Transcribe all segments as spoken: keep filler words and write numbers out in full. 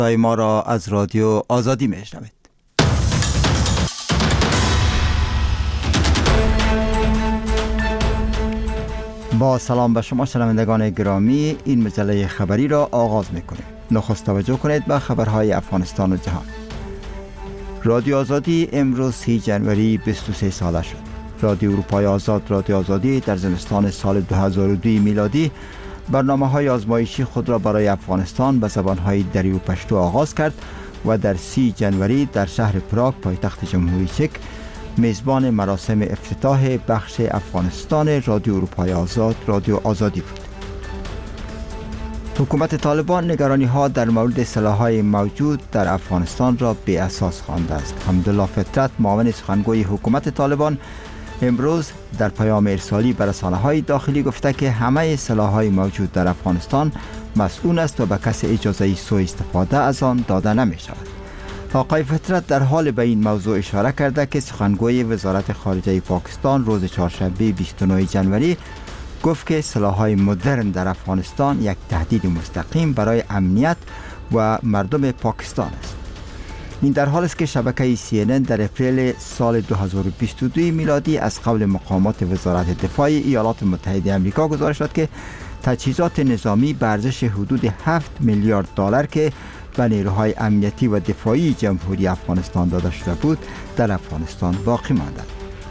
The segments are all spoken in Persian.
صدای ما را از رادیو آزادی میشنوید. با سلام به شما شنوندگان گرامی، این مجله خبری را آغاز میکنیم. نخست توجه کنید به خبرهای افغانستان و جهان. رادیو آزادی امروز سی جنوری بیست و سه ساله شد. رادیو اروپای آزاد رادیو آزادی در زمستان سال دو هزار و دو میلادی برنامه‌های آزمایشی خود را برای افغانستان به زبان‌های دری و پشتو آغاز کرد و در سی جنوری در شهر پراگ پایتخت جمهوری چک میزبان مراسم افتتاح بخش افغانستان رادیو اروپای آزاد رادیو آزادی بود. حکومت طالبان نگرانی‌ها در مورد سلاح‌های موجود در افغانستان را بی اساس خوانده است. حمدالله فطرت، معاون سخنگوی حکومت طالبان، امروز در پیام ارسالی به رسانه‌های داخلی گفته که همه سلاح‌های موجود در افغانستان مسئول است و به کسی اجازه سوء استفاده از آن داده نمی‌شود. آقای فطرت در حال به این موضوع اشاره کرده که سخنگوی وزارت خارجه پاکستان روز چهارشنبه بیست و نه جنوری گفت که سلاح‌های مدرن در افغانستان یک تهدید مستقیم برای امنیت و مردم پاکستان است. این در حال است که شبکه سی ان ان در اپریل سال دو هزار و بیست و دو میلادی از قبل مقامات وزارت دفاع ایالات متحده آمریکا گزارش داد که تجهیزات نظامی به ارزش حدود هفت میلیارد دلار که به نیروهای امنیتی و دفاعی جمهوری افغانستان داده شده بود در افغانستان باقی مانده.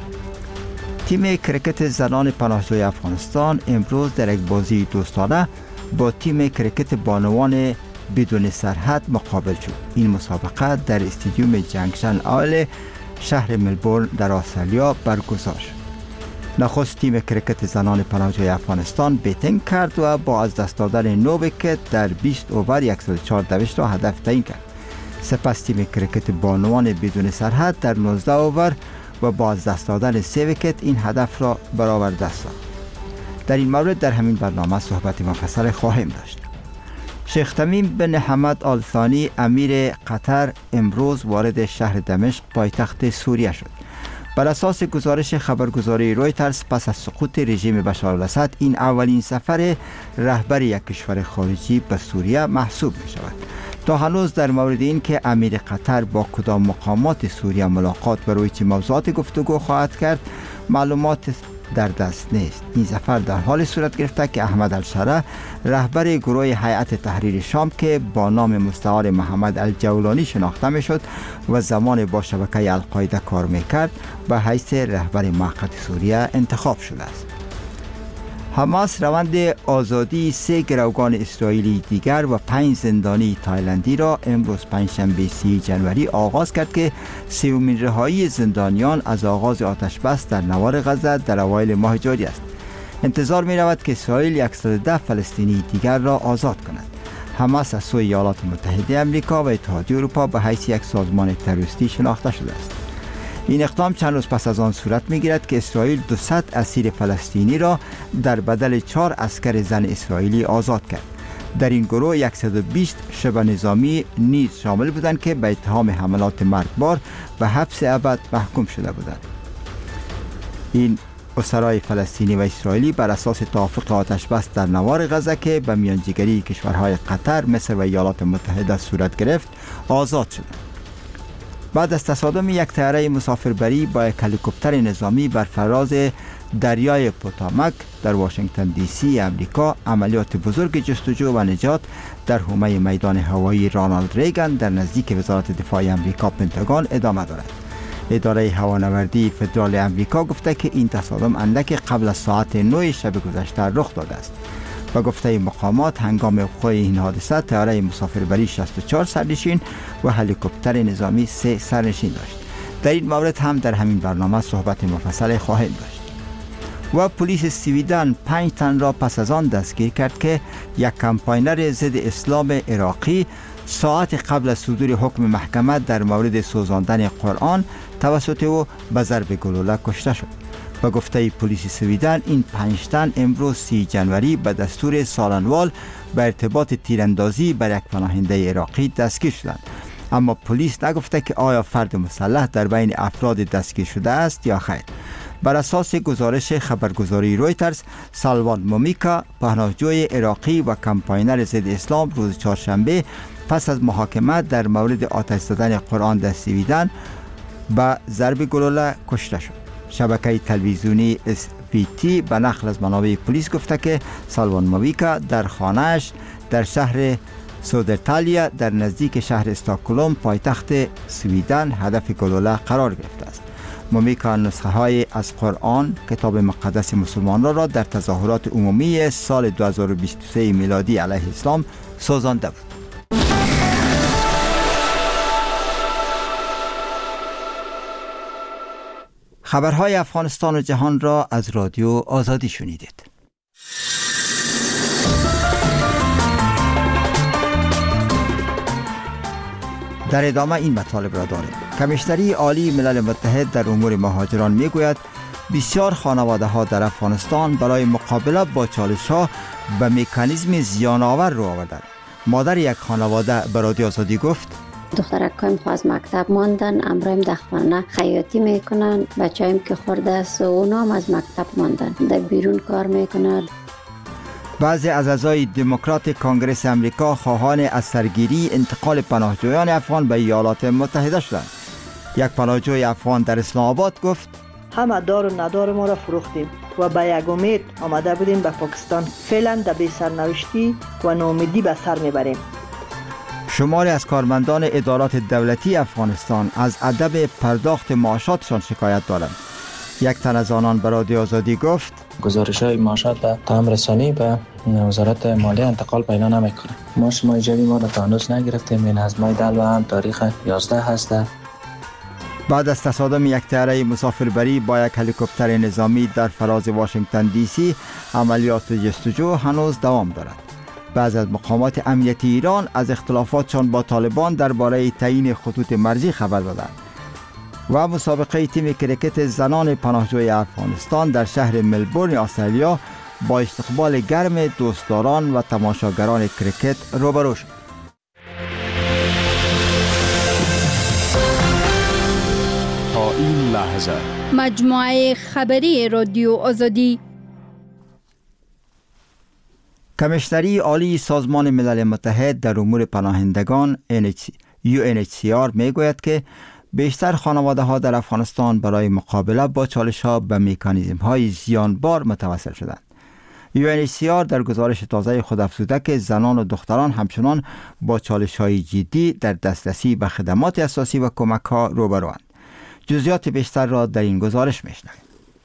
تیم کرکت زنان پناهجوی افغانستان امروز در یک بازی دوستانه با تیم کرکت بانوان بدون سرحد مقابل شد. این مسابقه در استادیوم جنکشن اول شهر ملبورن در استرالیا برگزار شد. نخست تیم کرکت زنان پناهجوی افغانستان بیتینگ کرد و با از دست دادن نو ویکت در بیست اوور صد و چهار دویست را هدف تعیین کرد. سپس تیم کرکت بانوان بدون سرحد در نوزده اوور و با از دست دادن سه ویکت این هدف را برآورده ساخت. در این مورد در همین برنامه صحبت مفصل خواهیم داشت. شیخ تمیم بن حمد آل ثانی امیر قطر امروز وارد شهر دمشق پایتخت سوریه شد. بر اساس گزارش خبرگزاری رویترز پس از سقوط رژیم بشار الاسد این اولین سفر رهبر یک کشور خارجی به سوریه محسوب می شود. تا هنوز در مورد این که امیر قطر با کدام مقامات سوریه ملاقات و روی چه موضوعات گفتگو خواهد کرد معلومات در دست نیست. این سفر در حال صورت گرفته که احمد الشره رهبر گروه هیئت تحریر شام که با نام مستعار محمد الجولانی شناخته می شد و زمان با شبکه القاعده کار می کرد به حیث رهبر موقت سوریه انتخاب شده است. حماس روند آزادی سه گروگان اسرائیلی دیگر و پنج زندانی تایلندی را امروز پنجشنبه سی جنوری آغاز کرد که سومین رهایی زندانیان از آغاز آتش بس در نوار غزه در اوایل ماه جاری است. انتظار می رود که اسرائیل صد و ده فلسطینی دیگر را آزاد کند. حماس از سوی ایالات متحده آمریکا و اتحادیه اروپا به حیث یک سازمان تروریستی شناخته شده است. این اقدام چند روز پس از آن صورت می‌گیرد که اسرائیل دویست اسیر فلسطینی را در بدل چهار عسکر زن اسرائیلی آزاد کرد. در این گروه صد و بیست شبه نظامی نیز شامل بودند که به اتهام حملات مرگبار و حبس ابد محکوم شده بودند. این اسرای فلسطینی و اسرائیلی بر اساس توافق آتش بس در نوار غزه که به میانجیگری کشورهای قطر، مصر و ایالات متحده صورت گرفت آزاد شدند. بعد از تصادم یک طیاره مسافربری با یک هلیکوپتر نظامی بر فراز دریای پوتامک در واشنگتن دی سی امریکا، عملیات بزرگ جستجو و نجات در حومه میدان هوایی رانالد ریگن در نزدیک وزارت دفاع امریکا پنتاگون ادامه دارد. اداره هوانوردی فدرال امریکا گفته که این تصادم اندک قبل از ساعت نه شب گذشته رخ داده است. با گفته مقامات هنگام وقوع این حادثه طیاره مسافربری شصت و چهار سرنشین و هلیکوپتر نظامی سه سرنشین داشت. در این مورد هم در همین برنامه صحبت مفصل خواهیم داشت. و پلیس سویدن پنج تن را پس از آن دستگیر کرد که یک کمپاینر ضد اسلام عراقی ساعت قبل از صدور حکم محکمه در مورد سوزاندن قرآن توسط او به ضرب گلوله کشته شد. و گفته پلیس سویدن این پنج تن امروز سی جنوری به دستور سالنوال به ارتباط تیراندازی بر یک پناهنده عراقی دستگیر شدند. اما پلیس نگفته که آیا فرد مسلح در بین افراد دستگیر شده است یا خیر. بر اساس گزارش خبرگزاری رویترز، سالوان مومیکا، پناهجوی عراقی و کمپاینر ضد اسلام روز چهارشنبه پس از محاکمه در مورد آتش زدن قرآن در سویدن به ضرب گلوله کشته شد. شبکه تلویزیونی اس پی تی به نقل از منابع پلیس گفته که سالوان مویکا در خانه‌اش در شهر سودرتالیا در نزدیک شهر استکهلم پایتخت سویدن هدف گلوله قرار گرفته است. مومیکا نسخه های از قرآن کتاب مقدس مسلمانان را در تظاهرات عمومی سال دو هزار و بیست و سه میلادی علیه اسلام سوزانده بود. خبرهای افغانستان و جهان را از رادیو آزادی شنیدید. در ادامه این مطالب را داریم. کمیشنری عالی ملل متحد در امور مهاجران می گوید بسیار خانواده ها در افغانستان برای مقابله با چالش ها به مکانیزم زیان آور رو آوردند. مادر یک خانواده به رادیو آزادی گفت دخترکایم خواست مکتب ماندن، امرایم در خانه خیاطی میکنن، بچه‌ایم که خورده است اونام از مکتب ماندن، در بیرون کار میکنند. بعضی از اعضای دموکرات کانگرس امریکا خواهان از سرگیری انتقال پناهجویان افغان به ایالات متحده شدند. یک پناهجوی افغان در اسلام آباد گفت همه دار و ندار ما را فروختیم و به یک امید آمده بودیم به پاکستان. فعلا در بی سرنوشتی و ناامیدی به سر میبریم. شماری از کارمندان ادارات دولتی افغانستان از ادب پرداخت معاشاتشان شکایت دارند. یک تن از آنان به رادیو آزادی گفت گزارش‌های معاشات به تام رسانی به وزارت مالیه انتقال پیدا نمی‌کنه. ما شما ایجابی ما را تا هنوز نگرفتیم. این از ماه دلو هم تاریخ یازده هسته. بعد از تصادم یک طیاره مسافربری با یک هلیکوپتر نظامی در فراز واشنگتن دی سی، عملیات جستجو هنوز دوام دارد. بعضی از مقامات امنیتی ایران از اختلافاتشان با طالبان درباره تعیین خطوط مرزی خبر دادند. و مسابقه تیم کرکت زنان پناهجوی افغانستان در شهر ملبورن استرالیا با استقبال گرم دوستداران و تماشاگران کرکت روبرو شد. تا این لحظه مجموعه خبری رادیو آزادی. کمیشنری عالی سازمان ملل متحد در امور پناهندگان یو ان اچ سی آر می گوید که بیشتر خانواده ها در افغانستان برای مقابله با چالش ها به مکانیزم های زیانبار متوسل شدند. یو ان اچ سی آر در گزارش تازه خود افزوده که زنان و دختران همچنان با چالش های جدی در دسترسی به خدمات اساسی و کمک ها روبروند. جزئیات بیشتر را در این گزارش میشنوید.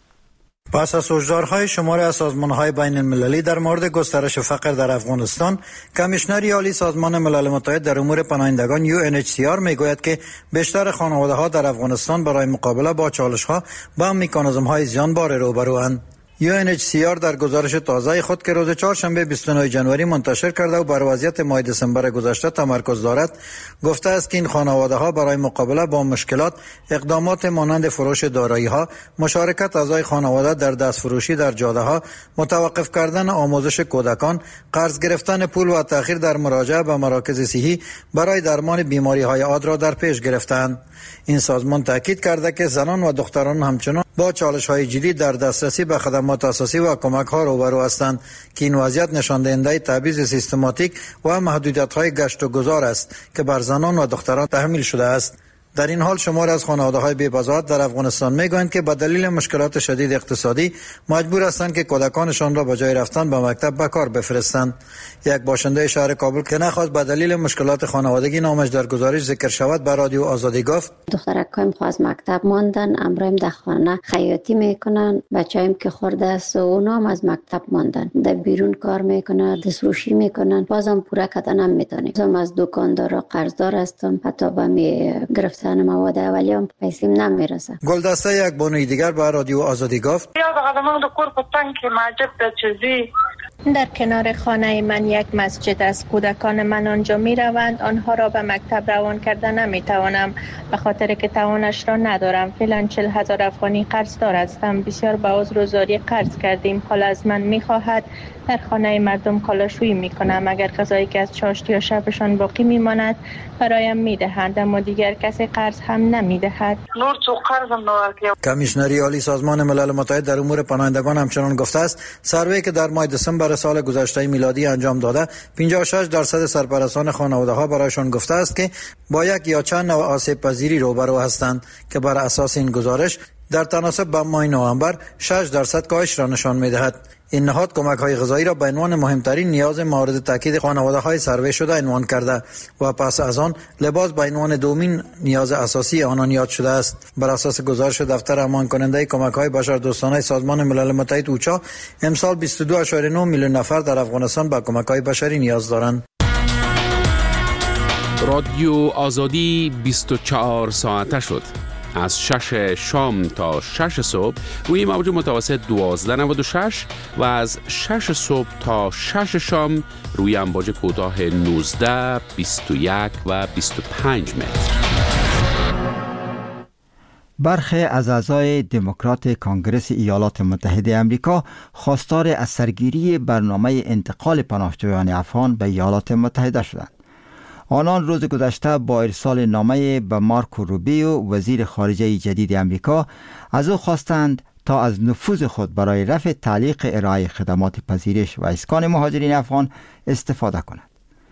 پس از هشدارهای شماری از سازمان‌های بین المللی در مورد گسترش فقر در افغانستان، کمیشنری عالی سازمان ملل متحد در امور پناهندگان یو ان اچ سی آر میگوید که بیشتر خانواده‌ها در افغانستان برای مقابله با چالش‌ها با مکانیزم‌های زیانبار روبروند. یو ان اچ سی آر در گزارش تازه خود که روز چهارشنبه بیست و نه ژانویه منتشر کرده و بر وضعیت ماه دسامبر گذشته تمرکز دارد، گفته است که این خانواده‌ها برای مقابله با مشکلات اقدامات مانند فروش دارایی‌ها، مشارکت اعضای خانواده در دستفروشی در جاده‌ها، متوقف کردن آموزش کودکان، قرض گرفتن پول و تأخیر در مراجعه به مراکز صحی برای درمان بیماری‌های عاد را در پیش گرفتند. این سازمان تاکید کرده که زنان و دختران همچنان با چالش‌های جدی در دسترسی به خدمات اساسی و کمک‌ها روبرو هستند که این وضعیت نشان دهنده تبعیض سیستماتیک و محدودیت‌های گشت و گذار است که بر زنان و دختران تحمیل شده است. در این حال شمار از خانواده‌های بی‌بضاعت در افغانستان می‌گویند که به دلیل مشکلات شدید اقتصادی مجبور هستند که کودکانشان را به جای رفتن به مکتب به کار بفرستند. یک باشنده شهر کابل که نخواست به دلیل مشکلات خانوادگی نامش در گزارش ذکر شود به رادیو آزادی گفت دخترکایم خواست مکتب ماندن، امرایم در خانه خیاطی میکنن، بچه‌ایم که خورده است اونام از مکتب ماندن، در بیرون کار میکنن، دستفروشی میکنن، بازم پوره کردن نمیتونیم. بازم از دکاندارا قرضدار هستم، حتی به می گرفت مواد اولیه هم پیسیم نمیرسه. گلدسته یک بانوی دیگر به رادیو آزادی گفت یا آدمان دو کور پتن که معجب به چیزی در کنار خانه من یک مسجد است. کودکان من آنجا می روند. آنها را به مکتب روان کردن نمی توانم به خاطر که توانش را ندارم. فعلا چهل هزار افغانی قرض دار هستم. بسیار به عذر و زاری قرض کردیم. حالا از من می خواهد در خانه مردم کالاشویی می کنم. اگر غذایی که از چاشت یا شبشان باقی می ماند برایم می دهند، اما دیگر کسی قرض هم نمی دهد. نور تو قرضم نورکیم. کمیشنری عالی سازمان ملل متحد در امور پناهندگان همچنان گفته است سروی که در ماه دسامبر دسامبر سال گذشته میلادی انجام داده، پنجاه و شش درصد سرپرستان خانواده‌ها برایشان گفته است که با یک یا چند نوع آسیب پذیری روبرو هستند که بر اساس این گزارش در تناسب با ماه نوامبر شش درصد کاهش را نشان می‌دهد. این نهاد کمک‌های غذایی را به عنوان مهمترین نیاز مورد تاکید خانواده‌های سروی شده عنوان کرده و پس از آن لباس به عنوان دومین نیاز اساسی آنان یاد شده است. بر اساس گزارش دفتر امان کننده کمک‌های بشردوستانه سازمان ملل متحد اوچا، امسال بیست و دو ممیز نه میلیون نفر در افغانستان به کمک‌های بشری نیاز دارند. رادیو آزادی بیست و چهار ساعته شد. از شش شام تا شش صبح روی موج متوسط دوازده نود و شش و از شش صبح تا شش شام روی امواج کوتاه نوزده، بیست و یک و بیست و پنج متر. برخی از اعضای دموکرات کانگرس ایالات متحده آمریکا خواستار از سرگیری برنامه انتقال پناهجویان افغان به ایالات متحده شدند. آنان روز گذشته با ارسال نامه به مارکو روبیو وزیر خارجه جدید امریکا از او خواستند تا از نفوذ خود برای رفع تعلیق ارائه خدمات پذیرش و اسکان مهاجرین افغان استفاده کند.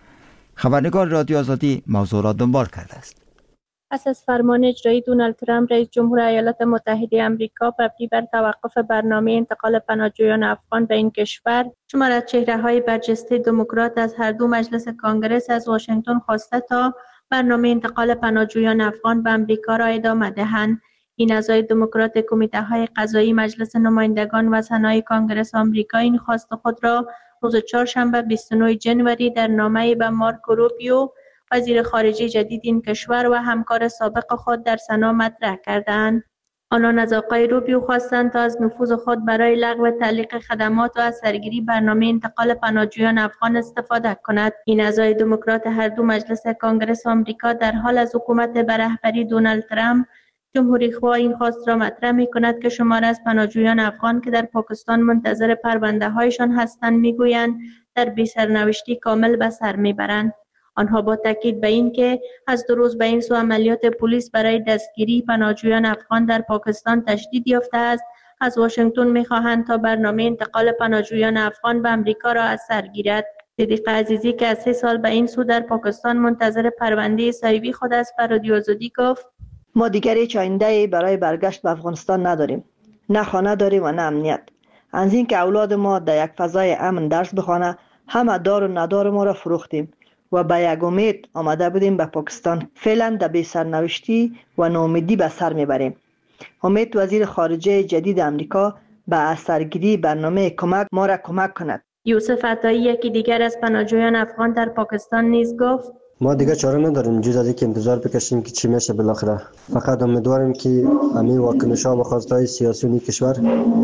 خبرنگار رادیو آزادی موضوع را دنبال کرده است. پس از فرمان اجرایی دونالد ترامپ رئیس جمهور ایالات متحده آمریکا مبنی بر توقف برنامه انتقال پناهجویان افغان به این کشور، شمار از چهره‌های برجسته دموکرات از هر دو مجلس کانگرس از واشنگتن خواسته تا برنامه انتقال پناهجویان افغان به آمریکا را ادامه دهند. این اعضای دموکرات کمیته‌های قضایی مجلس نمایندگان و سنای کانگرس آمریکا این خواست خود را روز چهارشنبه بیست و نه ژانویه در نامه‌ای به مارکو روبیو وزیر خارجه جدید این کشور و همکار سابق خود در سنا مطرح کردند. آنان از آقای روبیو خواستند تا از نفوذ خود برای لغو تعلیق خدمات و از سرگیری برنامه انتقال پناهجویان افغان استفاده کند. این اعضای دموکرات هر دو مجلس کانگرس آمریکا در حال از حکومت به رهبری دونالد ترامپ جمهوری خواه این خواست را مطرح می کند که شمار از پناهجویان افغان که در پاکستان منتظر پرونده هایشان هستند میگویند در بی سرنوشتی کامل به سر میبرند. آنها با تاکید به این که از دو روز به این سو عملیات پلیس برای دستگیری پناهجویان افغان در پاکستان تشدید یافته است، از واشنگتن می‌خواهند تا برنامه انتقال پناهجویان افغان به آمریکا را از سر گیرد. صدیق عزیزی که از سه سال به این سو در پاکستان منتظر پرونده سایبی خود است بر رادیو آزادی گفت: ما دیگر هیچ آینده‌ای برای برگشت به افغانستان نداریم، نه خانه داریم و نه امنیت. از این که اولاد ما در یک فضای امن درس بخوانه، همه دار و ندار ما را فروختیم و به یک امید آمده بودیم به پاکستان. فعلا در بی سرنوشتی و ناامیدی به سر میبریم. امید وزیر خارجه جدید امریکا به سرگیری برنامه کمک ما را کمک کند. یوسف عطایی یکی دیگر از پناهجویان افغان در پاکستان نیز گفت: ما دیگه چاره نداریم جز از اینکه انتظار بکشیم که چی میشه بالاخره. فقط امیدواریم که همین واکنش‌ها و خواست‌های سیاسی این کشور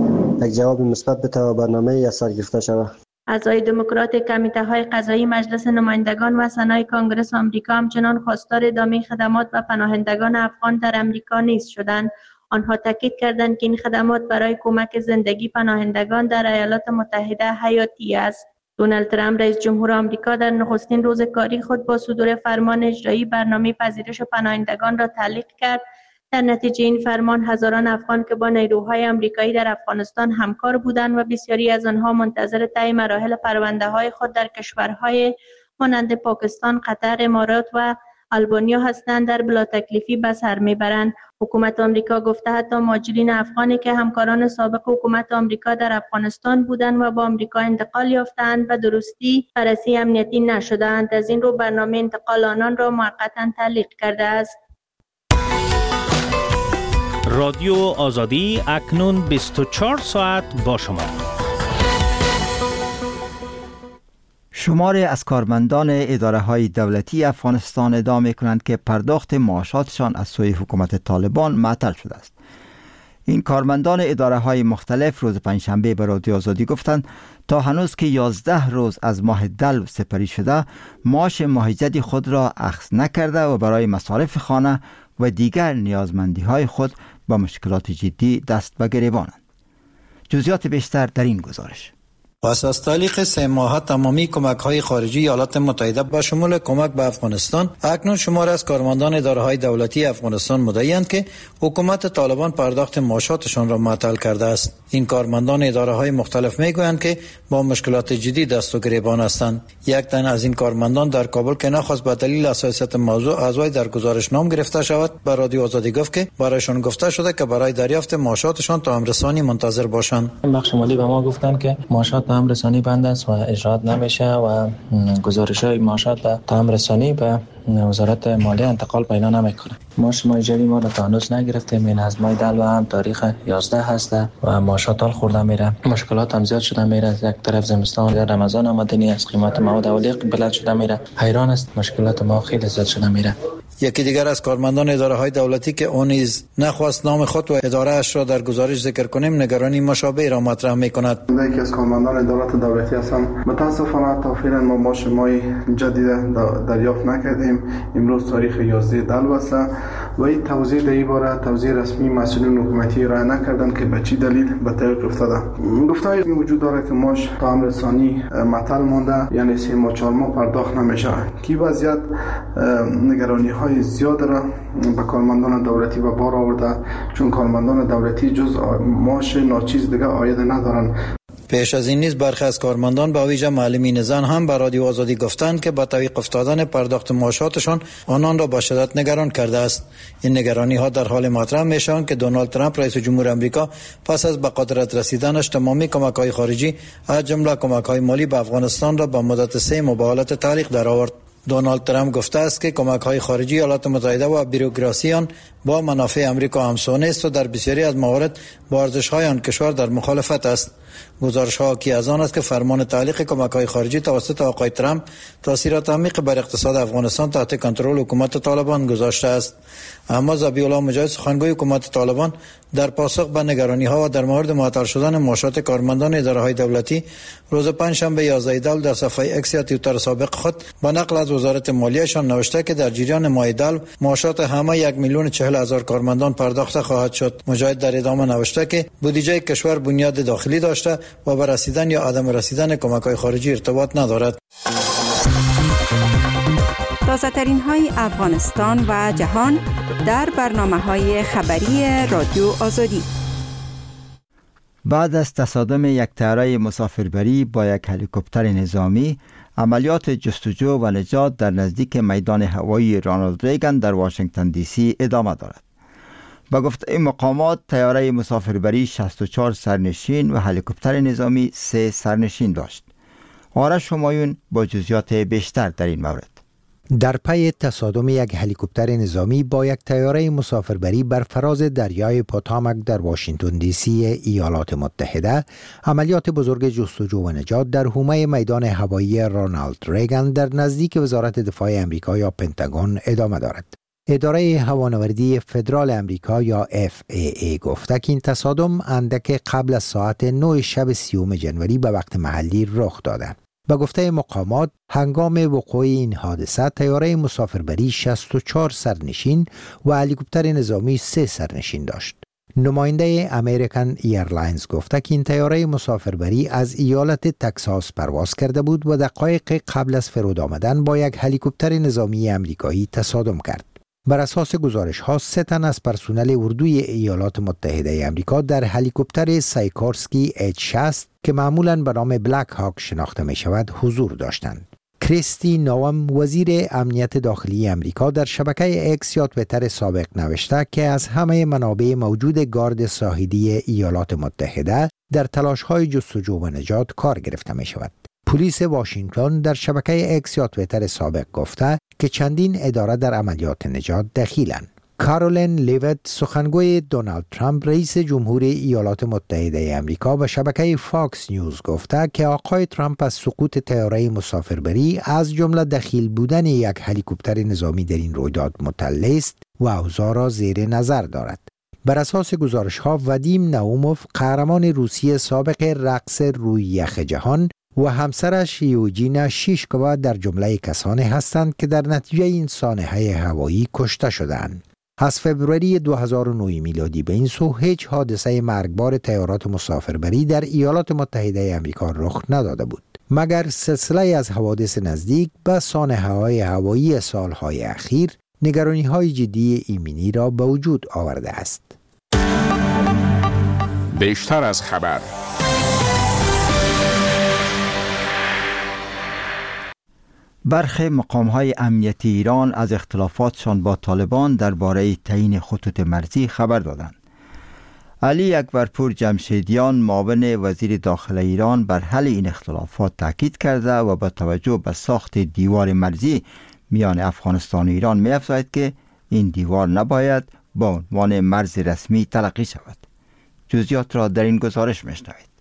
یک جواب مثبت بده و برنامه از سر گرفته شود. اعضای دموکرات کمیته‌های قضایی مجلس نمایندگان و سنای کانگرس آمریکا همچنان خواستار ادامه خدمات و پناهندگان افغان در آمریکا نیز شدند. آنها تاکید کردند که این خدمات برای کمک زندگی پناهندگان در ایالات متحده حیاتی است. دونالد ترامپ رئیس جمهور آمریکا در نخستین روز کاری خود با صدور فرمان اجرایی برنامه پذیرش پناهندگان را تعلیق کرد. در نتیجه این فرمان هزاران افغان که با نیروهای آمریکایی در افغانستان همکار بودند و بسیاری از آنها منتظر طی مراحل پرونده‌های خود در کشورهای مانند پاکستان، قطر، امارات و آلبانیا هستند در بلا تکلیفی به سر میبرند. حکومت آمریکا گفته حتی مهاجرین افغانی که همکاران سابق حکومت آمریکا در افغانستان بودند و با آمریکا انتقال یافتند و درستی بررسی امنیتی نشدند، از این رو برنامه انتقال آنان را موقتا تعلیق کرده است. رادیو آزادی اکنون بیست و چهار ساعت با شما. شماری از کارمندان اداره های دولتی افغانستان ادعا می‌کنند که پرداخت معاشاتشان از سوی حکومت طالبان معطل شده است. این کارمندان اداره های مختلف روز پنجشنبه به رادیو آزادی گفتند تا هنوز که یازده روز از ماه دلو سپری شده، معاش ماه جدی خود را اخذ نکرده و برای مصارف خانه و دیگر نیازمندی های خود با مشکلات جدی دست به گریبانند. جزئیات بیشتر در این گزارش. پس از تعلیق سه ماه تمامی کمک‌های خارجی ایالات متحده با شمول کمک به افغانستان، اکنون شمار از کارمندان اداره‌های دولتی افغانستان مدعی‌اند که حکومت طالبان پرداخت معاشاتشان را معطل کرده است. این کارمندان اداره‌های مختلف می‌گویند که با مشکلات جدی دست و گریبان هستند. یک تن از این کارمندان در کابل که نخواست به دلیل حساسیت موضوع از وی در گزارش نام گرفته شود، به رادیو آزادی گفت که برایشان گفته شده که برای دریافت معاشاتشان تا امرسانی منتظر باشند. بخش مالی به ما گفتند که معاشات به امرسانی بند است و اجرات نمیشه و گزارش‌های معاشات به تا امرسانی به وزارت مالیه انتقال پیدا نمیکنه. ما شما جوی ما را تا هنوز نگرفتیم. این از ماه دلو هم تاریخ یازده هسته و معاشات حال خورده میره. مشکلات هم زیاد شده میره. یک طرف زمستان یا رمضان آمدنی است، قیمت مواد اولیه بلند شده میره. حیران است، مشکلات ما خیلی زیاد شده میره. یکی دیگر از کارمندان اداره‌های دولتی که اون نیز نخواست نام خود و اداره اش را در گزارش ذکر کنیم، نگرانی مشابه را مطرح می‌کند. یکی از کارمندان ادارات دولتی هستم. متاسفانه تا فعلا ما معاش مای جدید دریافت نکردیم. امروز تاریخ یازده دلو است و این توضیح در این باره توضیح رسمی مسئولین حکومتی ارائه نکردند که به چه دلیل به تعویق افتاده. گفته‌ای وجود داره که معاش تا امر ثانی معطل مانده، یعنی سه ماه چهار ماه پرداخت نمیشه. کی وضعیت نگرانی‌های زیاد را به کارمندان دولتی به بار آورده، چون کارمندان دولتی جز معاش ناچیز دیگه عاید ندارن. پیش از این نیز برخی از کارمندان به ویژه معلمین زن هم به رادیو آزادی گفتند که با تعویق افتادن پرداخت معاشاتشان آنان را به شدت نگران کرده است. این نگرانی ها در حال مطرح میشوند که دونالد ترامپ رئیس جمهور آمریکا پس از به قدرت رسیدنش تمامی کمک‌های خارجی از جمله کمک‌های مالی به افغانستان را به مدت سه ماه به حالت تعلیق درآورد. دونالد ترامپ گفته است که کمک‌های خارجی ایالات متحده و بیروکراسی آن با منافع آمریکا همسو نیست و در بسیاری از موارد با ارزش‌های آن کشور در مخالفت است. گزارش‌ها حاکی از آن است که فرمان تعلیق کمک‌های خارجی توسط آقای ترامپ تاثیرات عمیق بر اقتصاد افغانستان تحت کنترل حکومت طالبان گذاشته است. اما ذبیح الله مجاهد، سخنگوی حکومت طالبان، در پاسخ به نگرانی‌ها و در مورد معطل شدن معاشات کارمندان اداره‌های دولتی، روز پنجشنبه یازده دلو در صفحه اکس یا توییتر سابق خود با نقل از وزارت مالیه‌شان نوشته که در جریان ماه دلو معاشات همه یک میلیون چهل هزار کارمندان پرداخت خواهد شد. مجاهد در ادامه نوشته که بودجه کشور بنیاد داخلی داشته و به رسیدن یا عدم رسیدن کمک‌های خارجی ارتباط ندارد. تازه‌ترین های افغانستان و جهان در برنامه‌های خبری رادیو آزادی. بعد از تصادم یک طیاره مسافربری با یک هلیکوپتر نظامی، عملیات جستجو و نجات در نزدیک میدان هوایی رونالد ریگان در واشنگتن دی سی ادامه دارد. با گفته این مقامات، طیاره مسافربری شصت و چهار سرنشین و هلیکوپتر نظامی سه سرنشین داشت. آرش همایون با جزئیات بیشتر در این مورد. در پی تصادم یک هلیکوپتر نظامی با یک طیاره مسافربری بر فراز دریای پوتاماک در واشنگتن دی سی ایالات متحده، عملیات بزرگ جستجو و نجات در حومه میدان هوایی رونالد ریگان در نزدیک وزارت دفاع امریکا یا پنتاگون ادامه دارد. اداره هوانوردی فدرال امریکا یا اف ای ای گفته که این تصادم اندک قبل از ساعت نه شب سیوم جنوری به وقت محلی رخ داده. به گفته مقامات، هنگام وقوع این حادثه طیاره مسافربری شصت و چهار سرنشین و هلیکوپتر نظامی سه سرنشین داشت. نماینده امریکن ایرلاینز گفته که این طیاره مسافربری از ایالت تکساس پرواز کرده بود و دقایق قبل از فرود آمدن با یک هلیکوپتر نظامی امریکایی تصادم کرد. بر اساس گزارش ها، سه تن از پرسنل اردوی ایالات متحده امریکا در هلیکوپتر سایکورسکی اچ شصت که معمولاً به نام بلک هاک شناخته می شود حضور داشتند. کریستی نوام، وزیر امنیت داخلی امریکا، در شبکه اکس یا توییتر سابق نوشته که از همه منابع موجود گارد ساحلی ایالات متحده در تلاش‌های جستجو و نجات کار گرفته می شود. پلیس واشنگتن در شبکه اکس یا توییتر سابق گفته که چندین اداره در عملیات نجات دخیلند. کارولین لیوت، سخنگوی دونالد ترامپ رئیس جمهور ایالات متحده امریکا، به شبکه فاکس نیوز گفته که آقای ترامپ از سقوط طیاره مسافربری از جمله دخیل بودن یک هلیکوپتر نظامی در این رویداد مطلع است و اوضاع را زیر نظر دارد. بر اساس گزارش ها، ودیم ناوموف، قهرمان روسی سابق رقص روی یخ جهان، و همسرش یوجینا شیشکووا در جمله کسانی هستند که در نتیجه این سانحه هوایی کشته شدند. از فبروری دو هزار و نه میلادی به این سو هیچ حادثه مرگبار طیارات مسافربری در ایالات متحده آمریکا رخ نداده بود، مگر سلسله از حوادث نزدیک به سانحه‌های هوایی سالهای اخیر نگرانی‌های جدی ایمنی را به وجود آورده است. بیشتر از خبر. برخی مقام‌های امنیتی ایران از اختلافاتشان با طالبان درباره تعیین خطوط مرزی خبر دادند. علی اکبرپور جمشیدیان معاون وزیر داخلی ایران بر حل این اختلافات تاکید کرده و با توجه به ساخت دیوار مرزی میان افغانستان و ایران می‌افزاید که این دیوار نباید با عنوان مرز رسمی تلقی شود. جزئیات را در این گزارش می‌شنوید.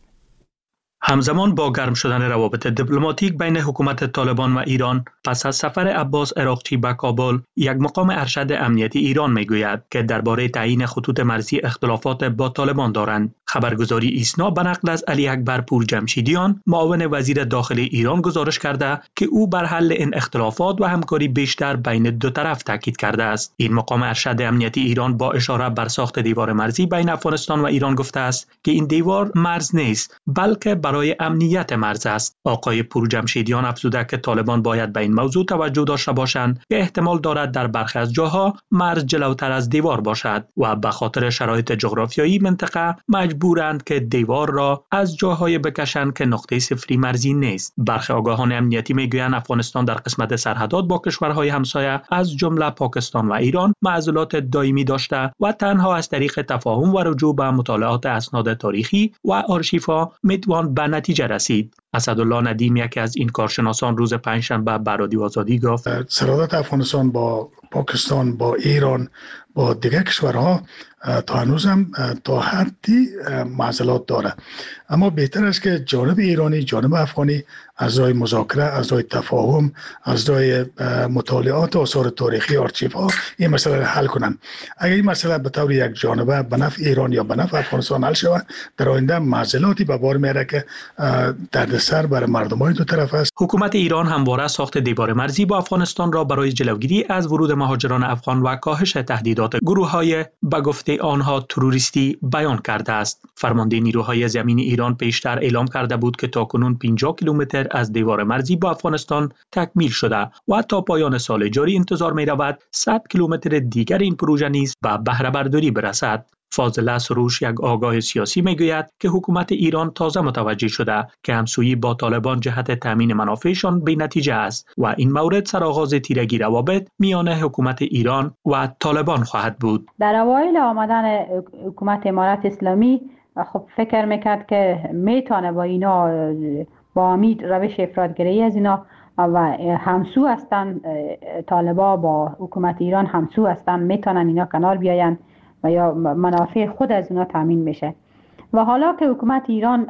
همزمان با گرم شدن روابط دیپلماتیک بین حکومت طالبان و ایران پس از سفر عباس عراقچی به کابل، یک مقام ارشد امنیتی ایران میگوید که درباره تعیین خطوط مرزی اختلافات با طالبان دارند. خبرگزاری ایسنا به نقل از علی اکبرپور جمشیدیان معاون وزیر داخلی ایران گزارش کرده که او بر حل این اختلافات و همکاری بیشتر بین دو طرف تاکید کرده است. این مقام ارشد امنیتی ایران با اشاره بر ساخت دیوار مرزی بین افغانستان و ایران گفته است که این دیوار مرز نیست، بلکه برای امنیت مرز است. آقای پور جمشیدیان افزوده که طالبان باید به این موضوع توجه داشته باشند که احتمال دارد در برخی از جاها مرز جلوتر از دیوار باشد و به خاطر شرایط جغرافیایی منطقه مجبورند که دیوار را از جاهای بکشند که نقطه صفری مرزی نیست. برخی آگاهان امنیتی میگویند افغانستان در قسمت سرحدات با کشورهای همسایه از جمله پاکستان و ایران معضلات دائمی داشته و تنها از طریق تفاهم و رجوع به مطالعات اسناد تاریخی و آرشیف‌ها میتوان به نتیجه رسید. اسدالله ندیم یکی از این کارشناسان روز پنجشنبه به رادیو آزادی گفت سرحدات افغانستان با پاکستان، با ایران، با دیگر کشورها تا هنوز هم تا حدی معضلات داره، اما بهتر است که جانب ایرانی، جانب افغانی از راه مذاکره، از راه تفاهم، از راه مطالعات آثار تاریخی آرشیف‌ها این مسئله را حل کنند. اگر این مسئله به طور یک جانبه به نفع ایران یا به نفع افغانستان حل شود، در آینده معضلاتی به بار میاره که دردسر برای مردمای دو طرف است. حکومت ایران همواره ساخت دیوار مرزی با افغانستان را برای جلوگیری از ورود مهاجران افغان و کاهش تهدیدات گروه‌های به گفته آنها تروریستی بیان کرده است. فرمانده نیروهای زمینی ایران پیشتر اعلام کرده بود که تاکنون پنجاه کیلومتر از دیوار مرزی با افغانستان تکمیل شده و تا پایان سال جاری انتظار می رود صد کیلومتر دیگر این پروژه نیز به بهره برداری برسد. فاضله سروش یک آگاه سیاسی میگوید که حکومت ایران تازه متوجه شده که همسویی با طالبان جهت تامین منافعشان بی نتیجه است و این مورد سرآغاز تیرگی روابط میان حکومت ایران و طالبان خواهد بود. در اوایل آمدن حکومت امارت اسلامی خب فکر میکرد که میتونه با اینا با امید روش افراطگری از اینا و همسو هستن، طالبا با حکومت ایران همسو هستن، میتونن اینا کنار بیاین و یا منافع خود از اونا تامین میشه. و حالا که حکومت ایران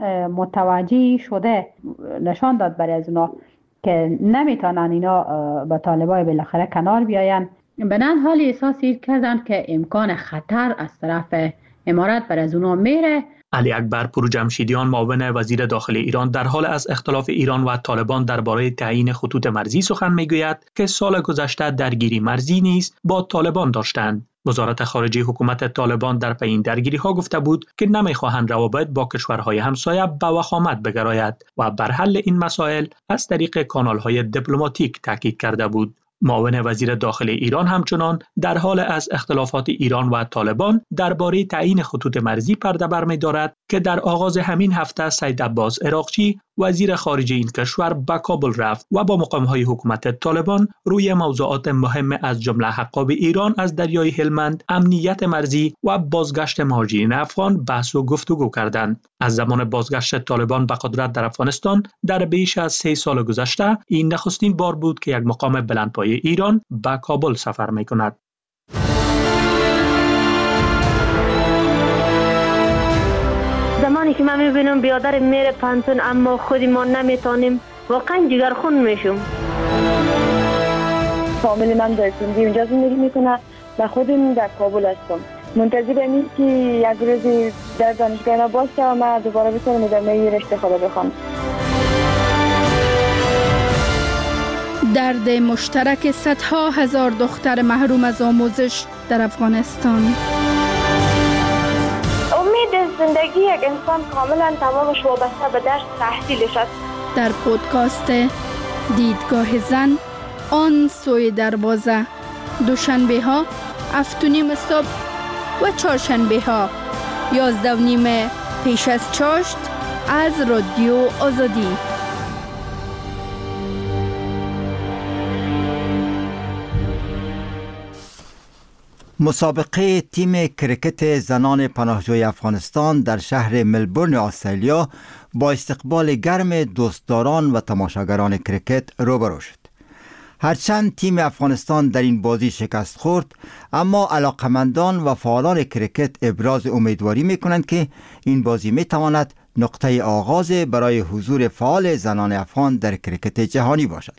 متوجه شده، نشان داد برای از اونا که نمیتونن اینا با طالبای بالاخره کنار بیاین، بنان حالی احساس کردن که امکان خطر از طرف امارات برای از اونا میره. علی اکبرپور جمشیدیان معاون وزیر داخلی ایران در حال از اختلاف ایران و طالبان درباره تعیین خطوط مرزی سخن میگوید که سال گذشته درگیری مرزی نیز با طالبان داشتند. وزارت خارجه حکومت طالبان در پی این درگیری ها گفته بود که نمیخواهند روابط با کشورهای همسایه به وخامت بگراید و بر حل این مسائل از طریق کانال‌های دیپلماتیک تاکید کرده بود. معاون وزیر داخلی ایران همچنان در حال از اختلافات ایران و طالبان درباره تعیین خطوط مرزی پرده برمی‌دارد که در آغاز همین هفته سید عباس عراقچی وزیر خارجه این کشور به کابل رفت و با مقام‌های حکومت طالبان روی موضوعات مهم از جمله حقاب ایران از دریای هلمند، امنیت مرزی و بازگشت مهاجرین افغان بحث و گفتگو کردند. از زمان بازگشت طالبان به قدرت در افغانستان در بیش از سه سال گذشته این نخستین بار بود که یک مقام بلندپایه ایران به کابل سفر می‌کند. زمانی که من میبینم بیادر میره پانتون اما خودی ما نمیتونیم، واقعا جگرخون میشم. فامیل من در سندی اونجا زندگی میکنه و خودم در کابل هستم. منتظرم این که یک روزی در دانشگاه باشه و من دوباره بتونم ادامه رشته خدا بخونم. درد مشترک صدها هزار دختر محروم از آموزش در افغانستان. امید زندگی یک انسان کاملا تمامش وابسته به درس تحصیلش است. در پودکاست دیدگاه زن آن سوی دروازه، دوشنبه ها هفت و نیم صبح و چهارشنبه ها یازده و نیم پیش از چاشت از رادیو آزادی. مسابقه تیم کرکت زنان پناهجوی افغانستان در شهر ملبورن استرالیا با استقبال گرم دوستداران و تماشاگران کرکت روبرو شد. هرچند تیم افغانستان در این بازی شکست خورد، اما علاقمندان و فعالان کرکت ابراز امیدواری می‌کنند که این بازی می‌تواند نقطه آغاز برای حضور فعال زنان افغان در کرکت جهانی باشد.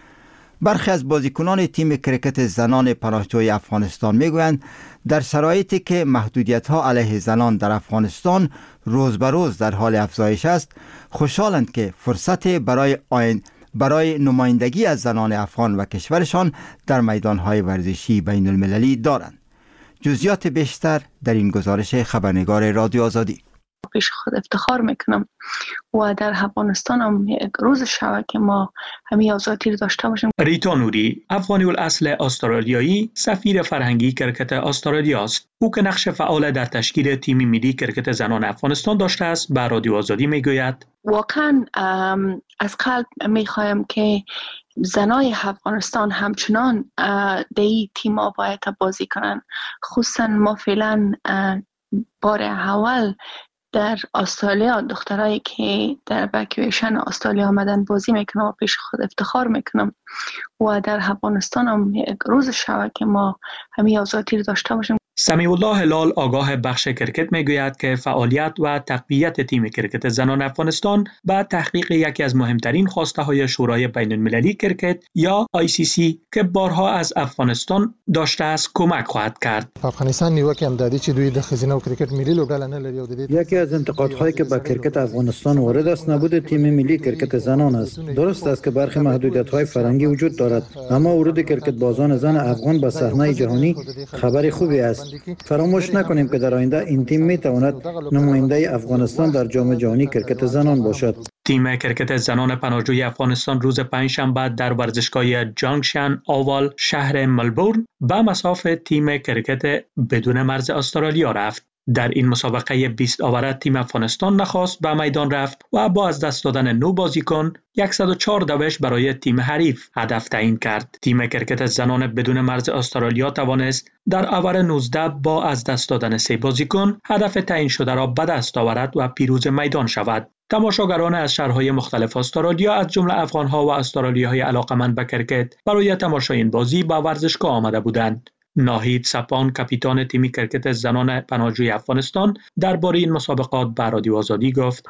برخی از بازیکنان تیم کرکت زنان پناهجوی افغانستان میگویند در شرایطی که محدودیت‌ها علیه زنان در افغانستان روز به روز در حال افزایش است، خوشحالند که فرصت برای آین برای نمایندگی از زنان افغان و کشورشان در میدان‌های ورزشی بین المللی دارند. جزئیات بیشتر در این گزارش خبرنگار رادیو آزادی. پیش خود افتخار میکنم و در افغانستان هم یک روز شود که ما همین آزادی رو داشته باشیم. ریتا نوری، افغانی الاصل استرالیایی، سفیر فرهنگی کرکت استرالیا است. او که نقش فعال در تشکیل تیم ملی کرکت زنان افغانستان داشته است، به رادیو آزادی میگوید: واقعا از قلب میخوایم که زنای افغانستان همچنان در این تیم‌ها باید بازی کنن. خصوصا ما فعلا بار اول در استرالیا دخترایی که در اکویشن استرالیا آمدن بازی میکنم و پیش خود افتخار میکنم و در افغانستان هم یک روز شود که ما همین آزادی رو داشته باشیم. سمیع الله هلال، آگاه بخش کرکت، میگوید که فعالیت و تقویت تیم کرکت زنان افغانستان به تحقیق یکی از مهمترین خواسته های شورای بین المللی کرکت یا آی سی سی که بارها از افغانستان داشته است کمک خواهد کرد. افغانستان نیوکه امدادی چې دوی د خزینه او کرکت ملی لوبډله نه لري او د یکی از انتقادهایی که به کرکت افغانستان وارد است نبود تیم ملی کرکت زنان است. درست است که برخی محدودیت‌های فرهنگی وجود دارد، اما ورود کرکت بازان زن افغان به صحنه جهانی خبر خوبی است. فراموش نکنیم که در آینده این تیم میتواند نماینده افغانستان در جام جهانی کرکت زنان باشد. تیم کرکت زنان پناهجوی افغانستان روز پنجشنبه در ورزشگاه جانکشن آوال شهر ملبورن به مساف تیم کرکت بدون مرز استرالیا رفت. در این مسابقه بیست آوره تیم افغانستان نخواست به میدان رفت و با از دست دادن نو بازیکن صد و چهار دوش برای تیم حریف هدف تعیین کرد. تیم کرکت زنان بدون مرز استرالیا توانست در آور نوزده با از دست دادن سه بازیکن هدف تعیین شده را به دست آورد و پیروز میدان شود. تماشاگران از شهرهای مختلف استرالیا از جمله افغانها و استرالیایی علاقمند به کرکت برای تماشای این بازی به ورزشگاه آمده بودند. ناهید سپان، کاپیتان تیم کرکت زنان پناهجوی افغانستان، درباره این مسابقات به رادیو آزادی گفت: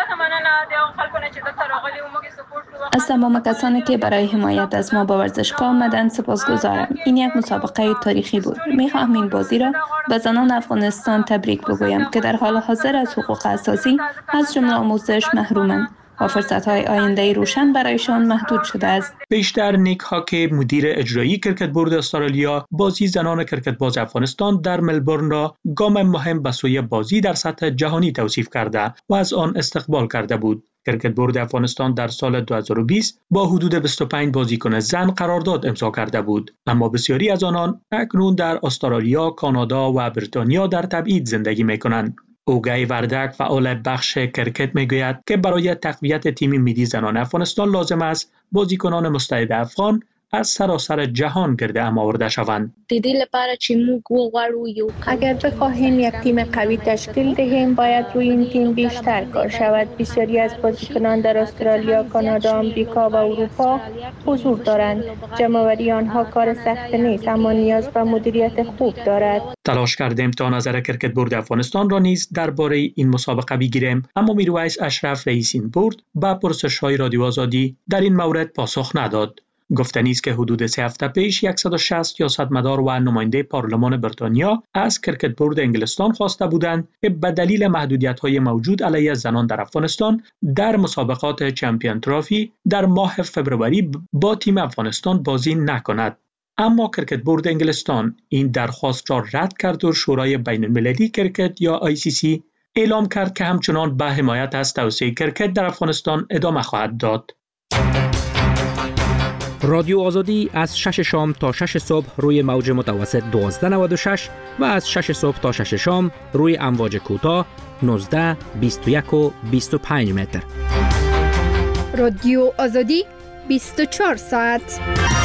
از تمام کسانی که برای حمایت از ما به ورزشگاه آمدن سپاسگزارم. این یک مسابقه تاریخی بود. می‌خواهم این بازی را به زنان افغانستان تبریک بگویم که در حال حاضر از حقوق اساسی از جمله آموزش محرومند و فرصت‌های آینده روشن برایشان محدود شده است. بیشتر نیک هاکی، مدیر اجرایی کرکت بورد استرالیا، بازی زنان کرکت باز افغانستان در ملبورن را گام مهم به سوی بازی در سطح جهانی توصیف کرده و از آن استقبال کرده بود. کرکت بورد افغانستان در سال دو هزار و بیست با حدود بیست و پنج بازیکن زن قرارداد امضا کرده بود، اما بسیاری از آنان اکنون در استرالیا، کانادا و بریتانیا در تبعید زندگی می‌کنند. اوگای وردک، فعال بخش کرکت، میگوید که برای تقویت تیم ملی زنان افغانستان لازم است بازیکنان مستعد افغان از سراسر جهان گرد هم آورده شوند. اگر بخواهیم یک تیم قوی تشکیل دهیم باید روی این تیم بیشتر کار شود. بسیاری از بازیکنان در استرالیا، کانادا، آمریکا و اروپا حضور دارند. جمع‌آوری آنها کار سخت نیست، اما نیاز به مدیریت خوب دارد. تلاش کردیم تا نظر کرکت بورد افغانستان را نیز درباره این مسابقه بگیریم، اما میرویس اشرف، رئیس این بورد، با پرسش‌های رادیو آزادی در این مورد پاسخ نداد. گفتنی است که حدود سه هفته پیش صد و شصت سیاستمدار و نماینده پارلمان بریتانیا از کرکت بورد انگلستان خواسته بودند که به دلیل محدودیت‌های موجود علیه زنان در افغانستان در مسابقات چمپیون ترافی در ماه فوریه با تیم افغانستان بازی نکند. اما کرکت بورد انگلستان این درخواست را رد کرد و شورای بین المللی کرکت یا آی سی سی اعلام کرد که همچنان به حمایت از توسعه کرکت در افغانستان ادامه خواهد داد. رادیو آزادی از شش شام تا شش صبح روی موج متوسط دوازده نود و شش و از شش صبح تا شش شام روی امواج کوتاه نوزده، بیست و یک و بیست و پنج متر. رادیو آزادی بیست و چهار ساعت.